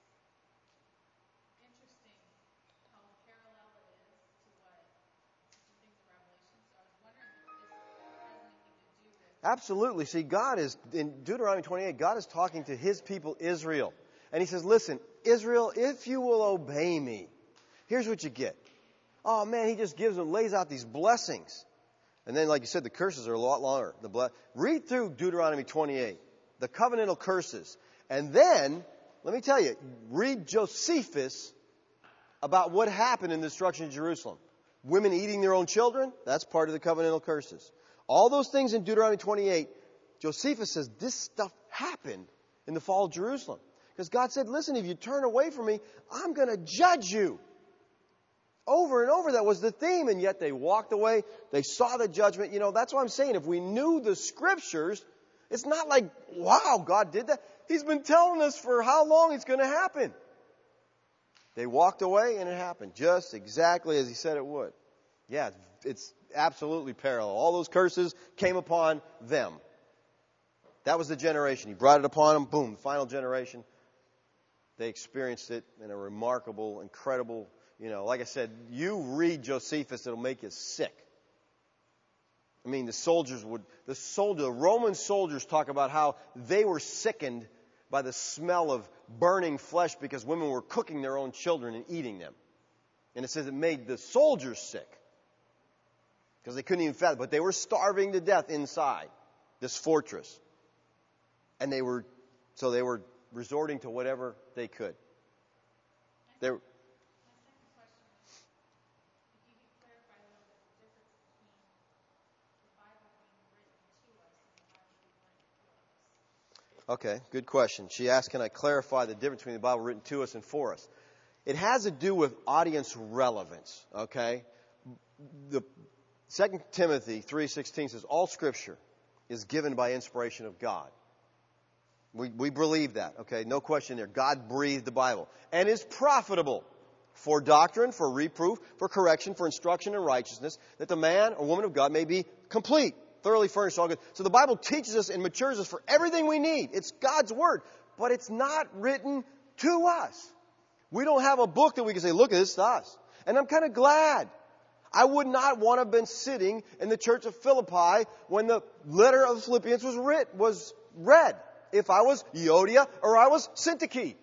interesting how parallel it is to what the things in Revelation. So I was wondering if this has anything to do with. Absolutely. See, God is, in Deuteronomy twenty-eight, God is talking to His people, Israel. And He says, listen, Israel, if you will obey me, here's what you get. Oh, man, He just gives them, lays out these blessings. And then, like you said, the curses are a lot longer. The ble- Read through Deuteronomy twenty-eight, the covenantal curses. And then, let me tell you, read Josephus about what happened in the destruction of Jerusalem. Women eating their own children, that's part of the covenantal curses. All those things in Deuteronomy twenty-eight, Josephus says this stuff happened in the fall of Jerusalem. Because God said, listen, if you turn away from me, I'm going to judge you. Over and over, that was the theme, and yet they walked away. They saw the judgment. You know, that's what I'm saying. If we knew the Scriptures, it's not like, wow, God did that. He's been telling us for how long it's going to happen. They walked away, and it happened just exactly as He said it would. Yeah, it's absolutely parallel. All those curses came upon them. That was the generation. He brought it upon them. Boom, final generation. They experienced it in a remarkable, incredible, you know, like I said, you read Josephus, it'll make you sick. I mean, the soldiers would, the soldier, the Roman soldiers talk about how they were sickened by the smell of burning flesh because women were cooking their own children and eating them. And it says it made the soldiers sick because they couldn't even fathom, but they were starving to death inside this fortress. And they were, so they were resorting to whatever they could. They were, Okay, good question. She asked, can I clarify the difference between the Bible written to us and for us? It has to do with audience relevance, okay? The Second Timothy three sixteen says, all Scripture is given by inspiration of God. We, we believe that, okay? No question there. God breathed the Bible. And is profitable for doctrine, for reproof, for correction, for instruction in righteousness, that the man or woman of God may be complete, thoroughly furnished, all good. So the Bible teaches us and matures us for everything we need. It's God's Word. But it's not written to us. We don't have a book that we can say, look, this is us. And I'm kind of glad. I would not want to have been sitting in the church of Philippi when the letter of Philippians was writ, was read. if I was Euodia or I was Syntyche.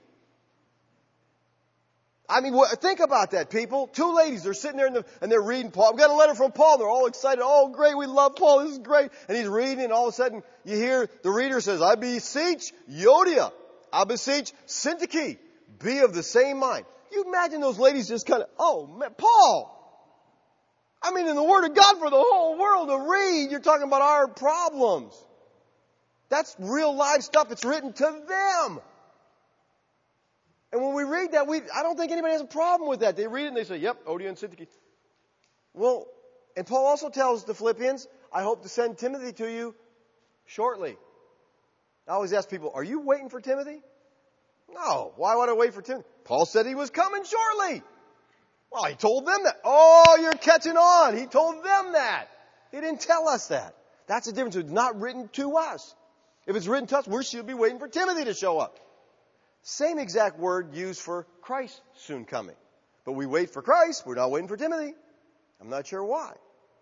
I mean, what, think about that, people. Two ladies, they're sitting there in the, and they're reading Paul. We got a letter from Paul. They're all excited. Oh, great, we love Paul. This is great. And he's reading, and all of a sudden, you hear the reader says, I beseech Euodia. I beseech Syntyche. Be of the same mind. You imagine those ladies just kind of, oh, man, Paul. I mean, in the Word of God for the whole world to read, you're talking about our problems. That's real live stuff. It's written to them. And when we read that, we I don't think anybody has a problem with that. They read it and they say, yep, Euodia and Syntyche. Well, and Paul also tells the Philippians, I hope to send Timothy to you shortly. I always ask people, are you waiting for Timothy? No. Why would I wait for Timothy? Paul said he was coming shortly. Well, he told them that. Oh, you're catching on. He told them that. He didn't tell us that. That's the difference. It's not written to us. If it's written to us, we should be waiting for Timothy to show up. Same exact word used for Christ soon coming. But we wait for Christ. We're not waiting for Timothy. I'm not sure why.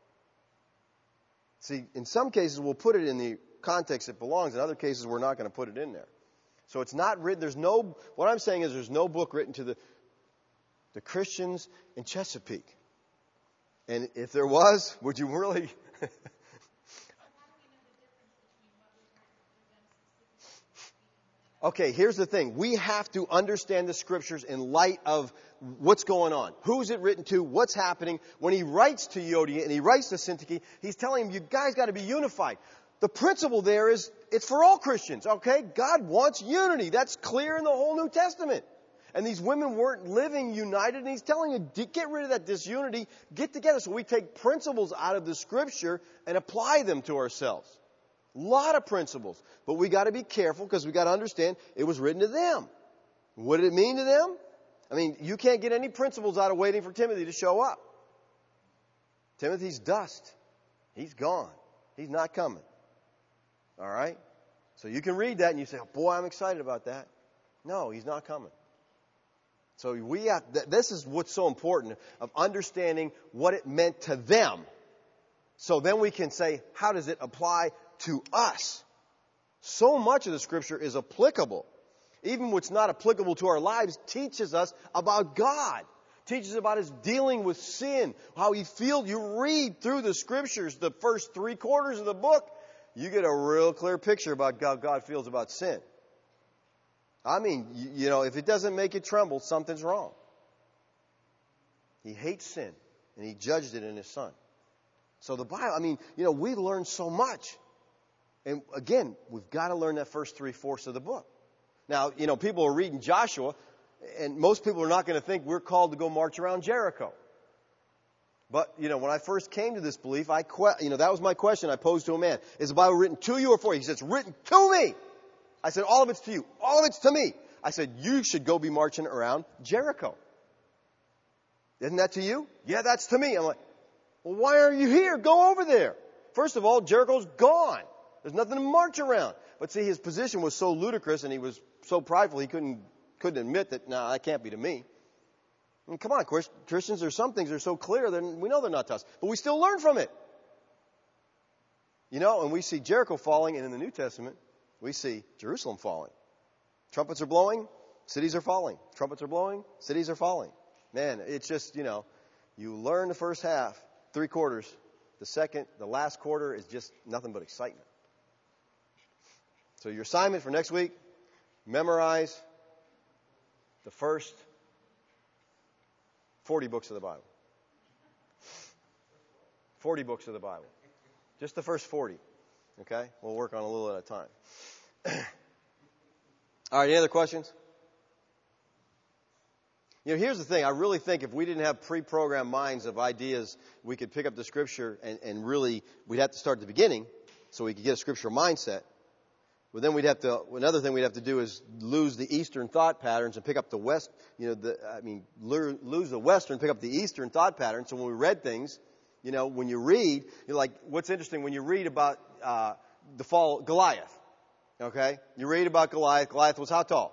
See, in some cases, we'll put it in the context it belongs. In other cases, we're not going to put it in there. So it's not written. There's no, what I'm saying is there's no book written to the, the Christians in Chesapeake. And if there was, would you really... Okay, here's the thing. We have to understand the Scriptures in light of what's going on. Who's it written to? What's happening? When he writes to Euodia and he writes to Syntyche, he's telling them, you guys got to be unified. The principle there is, it's for all Christians, okay? God wants unity. That's clear in the whole New Testament. And these women weren't living united, and he's telling you, get rid of that disunity, get together. So we take principles out of the Scripture and apply them to ourselves. A lot of principles. But we got to be careful because we got to understand it was written to them. What did it mean to them? I mean, you can't get any principles out of waiting for Timothy to show up. Timothy's dust. He's gone. He's not coming. All right? So you can read that and you say, oh, boy, I'm excited about that. No, he's not coming. So we have, this is what's so important of understanding what it meant to them. So then we can say, how does it apply to us? So much of the Scripture is applicable. Even what's not applicable to our lives teaches us about God. Teaches about His dealing with sin. How He feels. You read through the Scriptures, the first three quarters of the book, you get a real clear picture about how God feels about sin. I mean, you, you know, if it doesn't make you tremble, something's wrong. He hates sin, and He judged it in His Son. So the Bible, I mean, you know, we learn so much. And again, we've got to learn that first three-fourths of the book. Now, you know, people are reading Joshua, and most people are not going to think we're called to go march around Jericho. But, you know, when I first came to this belief, I, que- you know, that was my question I posed to a man. Is the Bible written to you or for you? He said, it's written to me. I said, all of it's to you. All of it's to me. I said, you should go be marching around Jericho. Isn't that to you? Yeah, that's to me. I'm like, well, why are you here? Go over there. First of all, Jericho's gone. There's nothing to march around. But see, his position was so ludicrous and he was so prideful he couldn't couldn't admit that, no, nah, that can't be to me. I mean, come on, Christians, there's some things that are so clear that we know they're not to us. But we still learn from it. You know, and we see Jericho falling, and in the New Testament, we see Jerusalem falling. Trumpets are blowing, cities are falling. Trumpets are blowing, cities are falling. Man, it's just, you know, you learn the first half, three quarters. The second, the last quarter is just nothing but excitement. So your assignment for next week, memorize the first forty books of the Bible. forty books of the Bible. Just the first forty. Okay? We'll work on a little at a time. All right, any other questions? You know, here's the thing. I really think if we didn't have pre-programmed minds of ideas, we could pick up the Scripture and, and really, we'd have to start at the beginning so we could get a Scriptural mindset. But then we'd have to, another thing we'd have to do is lose the Eastern thought patterns and pick up the West, you know, the, I mean, lose the Western, pick up the Eastern thought patterns. So when we read things, you know, when you read, you're like, what's interesting, when you read about uh, the fall, Goliath, okay? You read about Goliath. Goliath was how tall?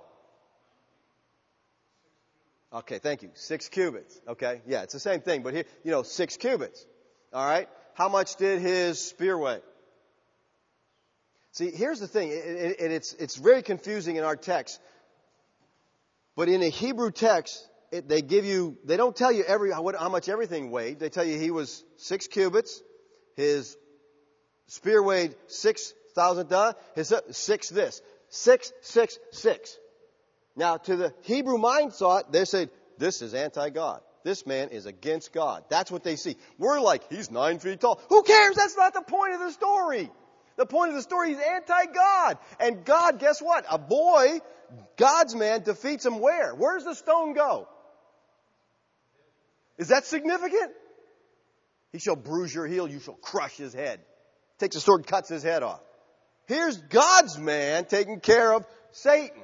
Okay, thank you. Six cubits. Okay, yeah, it's the same thing, but here, you know, six cubits. All right? How much did his spear weigh? See, here's the thing, and it's, it's very confusing in our text. But in a Hebrew text, it, they give you, they don't tell you every how, how much everything weighed. They tell you he was six cubits, his spear weighed six thousand da, his six this, six, six, six. Now, to the Hebrew mind thought, they said, this is anti-God. This man is against God. That's what they see. We're like, he's nine feet tall. Who cares? That's not the point of the story. The point of the story is anti-God. And God, guess what? A boy, God's man, defeats him where? Where does the stone go? Is that significant? He shall bruise your heel, you shall crush his head. Takes a sword, cuts his head off. Here's God's man taking care of Satan.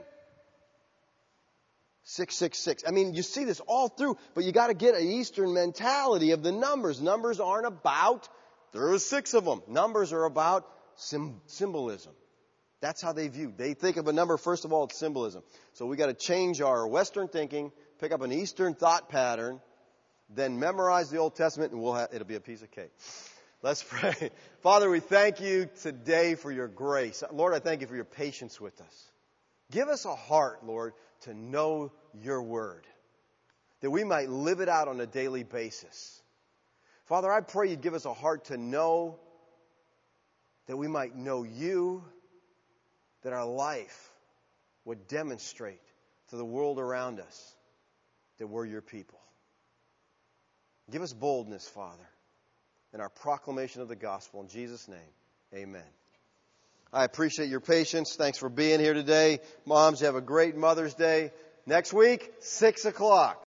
six six six. I mean, you see this all through, but you got to get an Eastern mentality of the numbers. Numbers aren't about, there are six of them. Numbers are about sim- symbolism. That's how they view. They think of a number, first of all, it's symbolism. So we got to change our Western thinking, pick up an Eastern thought pattern, then memorize the Old Testament, and we'll have, it'll be a piece of cake. Let's pray. Father, we thank you today for your grace. Lord, I thank you for your patience with us. Give us a heart, Lord, to know your word, that we might live it out on a daily basis. Father, I pray you'd give us a heart to know, that we might know you, that our life would demonstrate to the world around us that we're your people. Give us boldness, Father, in our proclamation of the gospel. In Jesus' name, amen. I appreciate your patience. Thanks for being here today. Moms, you have a great Mother's Day. Next week, six o'clock.